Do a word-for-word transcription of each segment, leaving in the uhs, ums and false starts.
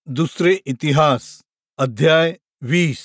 दुसरे इतिहास अध्याय वीस.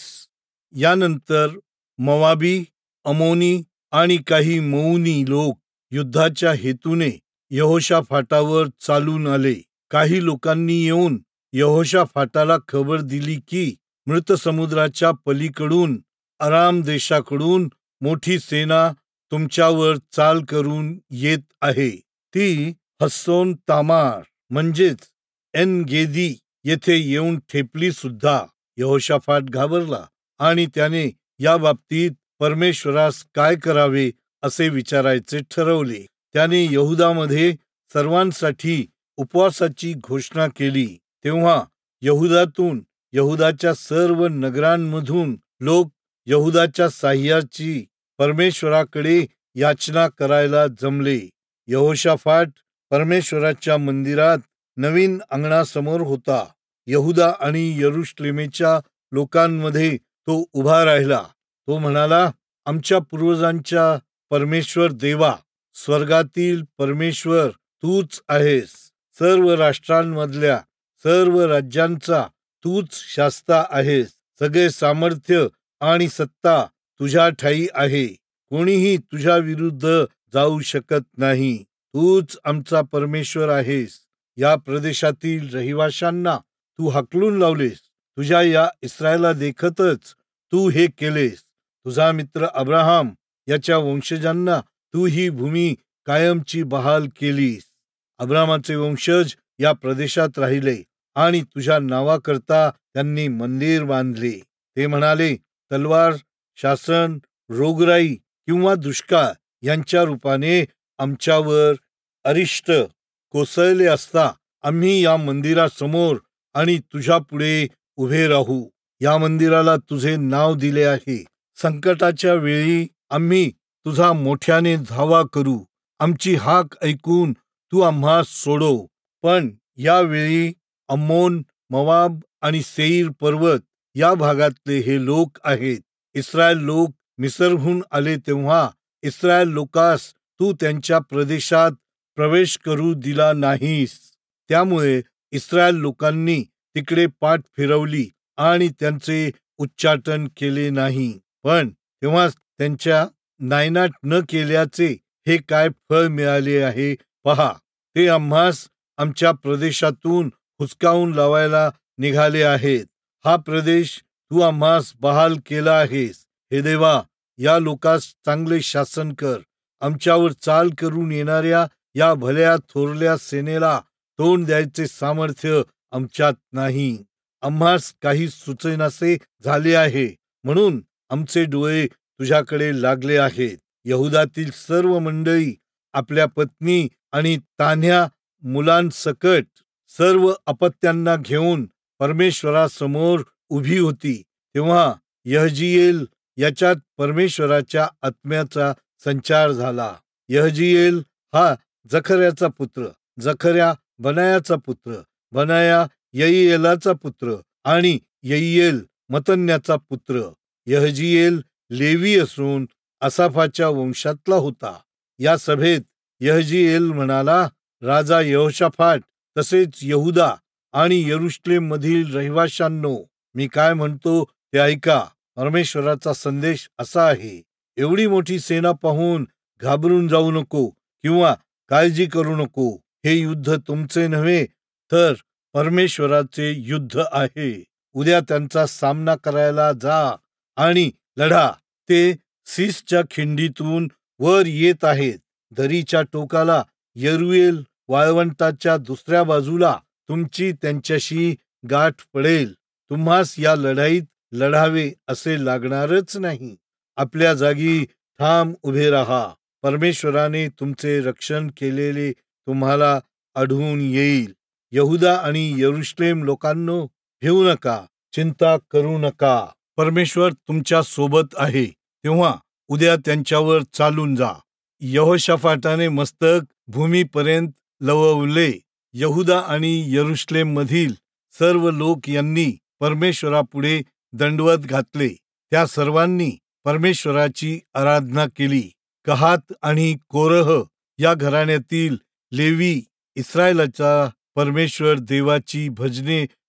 यानंतर मोवाबी, अमोनी आणि काही मऊनी लोक युद्धाच्या हेतूने यहोशाफाटावर चालून आले. काही लोकांनी येऊन यहोशाफाटाला खबर दिली की मृत समुद्राच्या पलीकडून अराम देशाकडून मोठी सेना तुमच्यावर चाल करून येत आहे. ती हस्सोन तामार म्हणजेच एन गेदी येथे येऊन ठेपली सुद्धा. यहोशाफाट घाबरला आणि त्याने या बाबतीत परमेश्वरास काय करावे असे विचारायचे ठरवले. त्याने यहुदामध्ये सर्वांसाठी उपवासाची घोषणा केली. तेव्हा यहुदातून, यहुदाच्या सर्व नगरांमधून लोक यहुदाच्या साह्याची परमेश्वराकडे याचना करायला जमले. यहोशाफाट परमेश्वराच्या मंदिरात नवीन अंगणासमोर होता. यहुदा आणि यरुशलेमेच्या लोकांमध्ये तो उभा राहिला. तो म्हणाला, आमच्या पूर्वजांच्या परमेश्वर देवा, स्वर्गातील परमेश्वर तूच आहेस. सर्व राष्ट्रांमधल्या सर्व राज्यांचा तूच शास्ता आहेस. सगळे सामर्थ्य आणि सत्ता तुझ्या ठायी आहे. कोणीही तुझ्या विरुद्ध जाऊ शकत नाही. तूच आमचा परमेश्वर आहेस. या प्रदेशातील रहिवाशांना तू हाकलून लावलेस. तुझ्या या इस्रायला देखतच तू हे केलेस. तुझा मित्र अब्राहम याच्या वंशजांना तू ही भूमी कायमची बहाल केलीस. अब्राहमाचे वंशज या प्रदेशात राहिले आणि तुझ्या नावाकरता त्यांनी मंदिर बांधले. ते म्हणाले, तलवार, शासन, रोगराई किंवा दुष्काळ यांच्या रूपाने आमच्यावर अरिष्ट कोसळले असता आम्ही या मंदिरासमोर आणि तुझ्या पुढे उभे राहू. या मंदिराला तुझे नाव दिले आहे. संकटाच्या वेळी आम्ही तुझा मोठ्याने धावा करू. आमची हाक ऐकून तू आम्हास सोडव. पण यावेळी अम्मोन, मोवाब आणि सेईर पर्वत या भागातले हे लोक आहेत. इस्रायल लोक मिस्रहून आले तेव्हा इस्रायल लोकास तू त्यांच्या प्रदेशात प्रवेश करू दिला नाहीस. त्यामुळे इस्रायल लोकांनी तिकडे पाठ फिरवली आणि त्यांचे उच्चाटन केले नाही. पण तेव्हा त्यांच्या नायनाट न केल्याचे हे काय फळ मिळाले आहे पहा. ते आम्हास आमच्या प्रदेशातून हुसकावून लावायला निघाले आहेत. हा प्रदेश तू आम्हास बहाल केला आहेस. हे देवा, या लोकास चांगले शासन कर. आमच्यावर चाल करून येणाऱ्या या भल्या थोरल्या सेनेला तोंड द्यायचे सामर्थ्य आमच्यात नाही. आम्हास काही सुचेनासे झाले आहे, म्हणून आमचे डोळे तुझ्याकडे लागले आहेत. यहुदातील सर्व मंडळी आपल्या पत्नी आणि तान्ह्या मुलांसकट सर्व अपत्यांना घेऊन परमेश्वरासमोर उभी होती. तेव्हा यहजीएल याच्यात परमेश्वराच्या आत्म्याचा संचार झाला. यहजीएल हा जखर्याचा पुत्र, जखर्या बनायाचा पुत्र, बनाया यईएलाचा पुत्र आणि यईएल मत्तन्याचा पुत्र. यहजीएल लेवी असून आसाफाच्या वंशातला होता. या सभेत यहजीएल म्हणाला, राजा यहोशाफाट, तसेच यहुदा आणि यरुशलेम मधील रहिवाशांनो, मी काय म्हणतो ते ऐका. परमेश्वराचा संदेश असा आहे, एवढी मोठी सेना पाहून घाबरून जाऊ नको किंवा काळजी करू नको. हे युद्ध तुमचे नव्हे तर परमेश्वराचे युद्ध आहे. उद्या त्यांचा सामना करायला जा आणि लढा. ते सीसच्या खिंडीतून वर येत आहेत. दरीच्या टोकाला यरुएल वाळवंटाच्या दुसऱ्या बाजूला तुमची त्यांच्याशी गाठ पडेल. तुम्हास या लढाईत लढावे असे लागणारच नाही. आपल्या जागी ठाम उभे राहा. परमेश्वराने तुमचे रक्षण केलेले तुम्हाला आढळून येईल. यहुदा आणि यरुशलेम लोकांनो, भिवू नका, चिंता करू नका. परमेश्वर तुमच्या सोबत आहे. तेव्हा उद्या त्यांच्यावर चालून जा. यहोशाफाटाने मस्तक भूमीपर्यंत लववले. यहुदा आणि यरुशलेम मधील सर्व लोक यांनी परमेश्वरापुढे दंडवत घातले. त्या सर्वांनी परमेश्वराची आराधना केली. कहात आणि कोरह या घराण्यातील लेवी इस्रायलाचा परमेश्वर देवाची भजने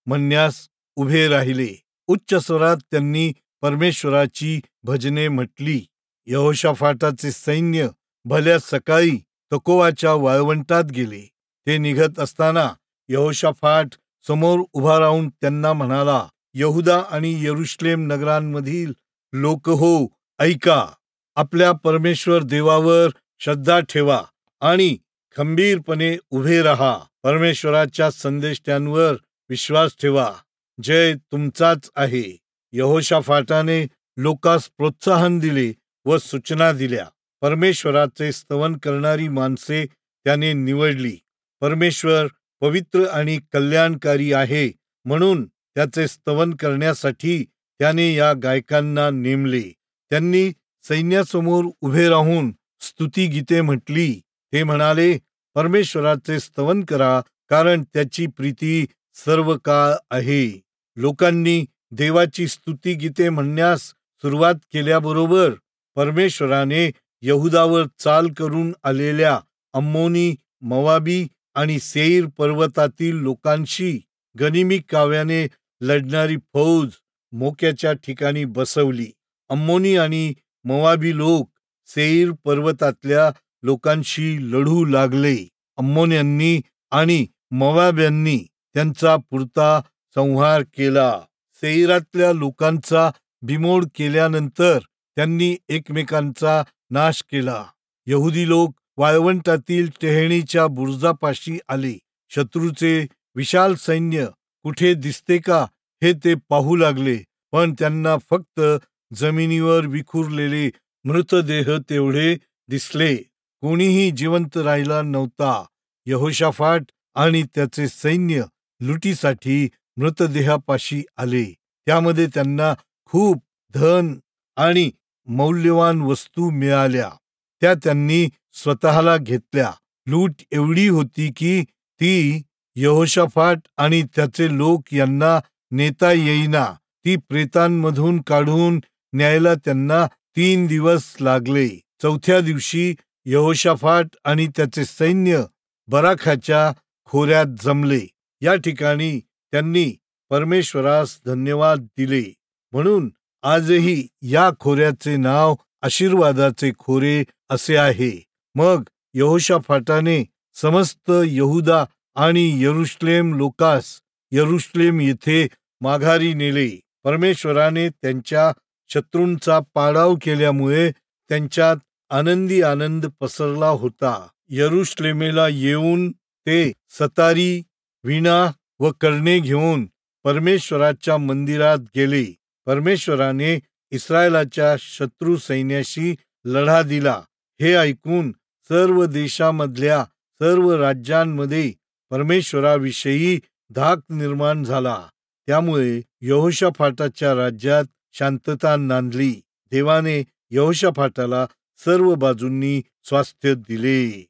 म्हणण्यास उभे राहिले. उच्च स्वरात त्यांनी परमेश्वराची भजने म्हटली. यहोशाफाटाचे सैन्य भल्या सकाळी तकोवाच्या वाळवंटात गेले. ते निघत असताना यहोशाफाट समोर उभा राहून त्यांना म्हणाला, यहुदा आणि यरुशलेम नगरांमधील लोक हो, ऐका. आपल्या परमेश्वर देवावर श्रद्धा ठेवा आणि खंबीरपणे उभे राहा. परमेश्वराच्या संदेष्ट्यांवर विश्वास ठेवा. जय तुमचाच आहे. यहोशाफाटाने लोकांस प्रोत्साहन दिले व सूचना दिल्या. परमेश्वराचे स्तवन करणारी माणसे त्याने निवडली. परमेश्वर पवित्र आणि कल्याणकारी आहे म्हणून त्याचे स्तवन करण्यासाठी त्याने या गायकांना नेमले. त्यांनी सैन्यासमोर उभे राहून स्तुतिगीते म्हटली. ते म्हणाले, परमेश्वराचे स्तवन करा, कारण त्याची प्रीती सर्व काळ आहे. लोकांनी देवाची स्तुतिगीते म्हणण्यास सुरुवात केल्याबरोबर परमेश्वराने यहुदावर चाल करून आलेल्या अम्मोनी, मोवाबी आणि सेईर पर्वतातील लोकांशी गनिमी काव्याने लढणारी फौज मोक्याच्या ठिकाणी बसवली. अम्मोनी आणि मोवाबी लोक सेईर पर्वतातल्या लोकांशी लढू लागले. अम्मोन्यांनी आणि मोवाब्यांनी त्यांचा पुरता संहार केला. सेईरातल्या लोकांचा बिमोड केल्यानंतर त्यांनी एकमेकांचा नाश केला. यहुदी लोक वाळवंटातील टेहळणीच्या बुरुजापाशी आले. शत्रूचे विशाल सैन्य कुठे दिसते का हे ते पाहू लागले, पण त्यांना फक्त जमिनीवर विखुरलेले मृतदेह तेवढे दिसले. कोणीही जिवंत राहिला नव्हता. यहोशाफाट आणि त्याचे सैन्य लुटीसाठी मृतदेहापाशी आले. त्यामध्ये त्यांना खूप धन आणि मौल्यवान वस्तू मिळाल्या. त्या त्यांनी स्वतःला घेतल्या. लूट एवढी होती की ती यहोशाफाट आणि त्याचे लोक यांना नेता येईना. ती प्रेतांमधून काढून न्यायला त्यांना तीन दिवस लागले. चौथ्या दिवशी यहोशाफाट आणि त्याचे सैन्य बराखाच्या खोऱ्यात जमले. या ठिकाणी त्यांनी परमेश्वरास धन्यवाद दिले. म्हणून आजही या खोऱ्याचे नाव आशीर्वादाचे खोरे असे आहे. मग यहोशाफाटाने समस्त यहुदा आणि यरुशलेम लोकास यरुशलेम येथे माघारी नेले. परमेश्वराने त्यांच्या शत्रूंचा पाडाव केल्यामुळे त्यांच्यात आनंदी आनंद पसरला होता. यरुशलेमेला येऊन ते सतारी, वीणा व कर्णे घेऊन परमेश्वराच्या मंदिरात गेले. परमेश्वराने इस्रायलाच्या शत्रू सैन्याशी लढा दिला. हे ऐकून सर्व देशामधल्या सर्व राज्यांमध्ये परमेश्वराविषयी धाक निर्माण झाला. त्यामुळे यहोशाफाटाच्या राज्यात शांतता नांदली. देवाने यहोशाफाटाला सर्व बाजूंनी स्वास्थ्य दिले.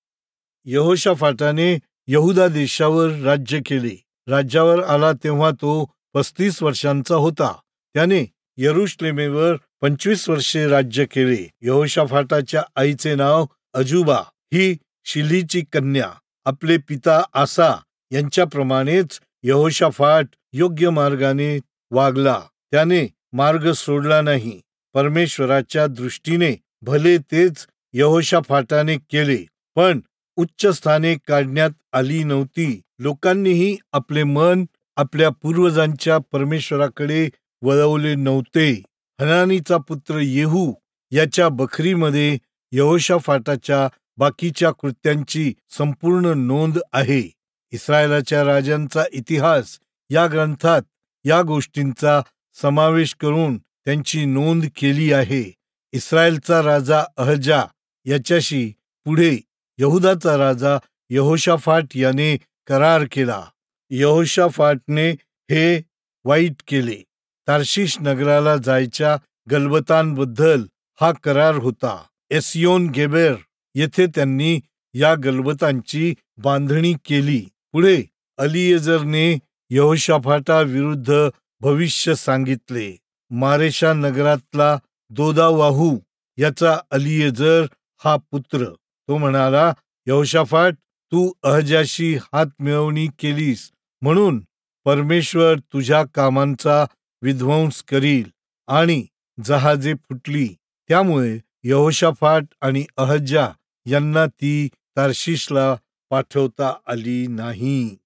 यहोशाफाटाने यहुदा देशावर राज्य केले. राज्यावर आला तेव्हा तो पस्तीस वर्षांचा होता. त्याने यरुशलेमेवर पंचवीस वर्षे राज्य केले. यहोशाफाटाच्या आईचे नाव अजुबा, ही शिल्हीची कन्या. आपले पिता आसा यांच्याप्रमाणेच यहोशाफाट योग्य मार्गाने वागला. त्याने मार्ग सोडला नाही. परमेश्वराच्या दृष्टीने भले तेच यहोशाफाटाने केले, पण उच्च स्थाने काढण्यात आली नव्हती. लोकांनीही आपले मन आपल्या पूर्वजांच्या परमेश्वराकडे वळवले नव्हते. हनानीचा पुत्र येहू याच्या बखरीमध्ये यहोशाफाटाच्या बाकीच्या कृत्यांची संपूर्ण नोंद आहे. इस्रायलाच्या राजांचा इतिहास या ग्रंथात या गोष्टींचा समावेश करून त्यांची नोंद केली आहे. इस्रायलचा राजा अहजा याच्याशी पुढे यहुदाचा राजा यहोशाफाट याने करार केला. यहोशाफाटने हे वाईट केले. तार्शिश नगराला जायच्या गलबतांबद्दल हा करार होता. एसियोन गेबर येथे त्यांनी या गलबतांची बांधणी केली. पुढे अलिएजरने यहोशाफाटाविरुद्ध भविष्य सांगितले. मारेशा नगरातला दोदावाहू याचा अलिएजर हा पुत्र. तो म्हणाला, यहोशाफाट, तू अहजाशी हात मिळवणी केलीस म्हणून परमेश्वर तुझ्या कामांचा विध्वंस करील आणि जहाजे फुटली. त्यामुळे यहोशाफाट आणि अहज्या यांना ती तार्शिशला पाठवता आली नाही.